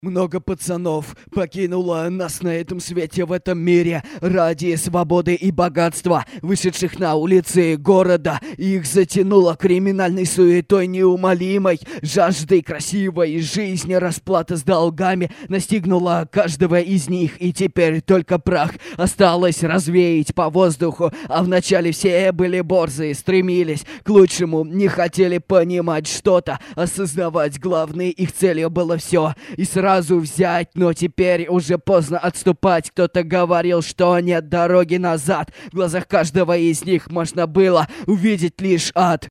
Много пацанов покинуло нас на этом свете, в этом мире, ради свободы и богатства, вышедших на улицы города. Их затянуло криминальной суетой неумолимой, жаждой красивой жизни. Расплата с долгами настигнула каждого из них, и теперь только прах осталось развеять по воздуху. А вначале все были борзые, стремились к лучшему, не хотели понимать что-то, осознавать. Главной их целью было все и сразу взять, но теперь уже поздно отступать. Кто-то говорил, что нет дороги назад. В глазах каждого из них можно было увидеть лишь ад.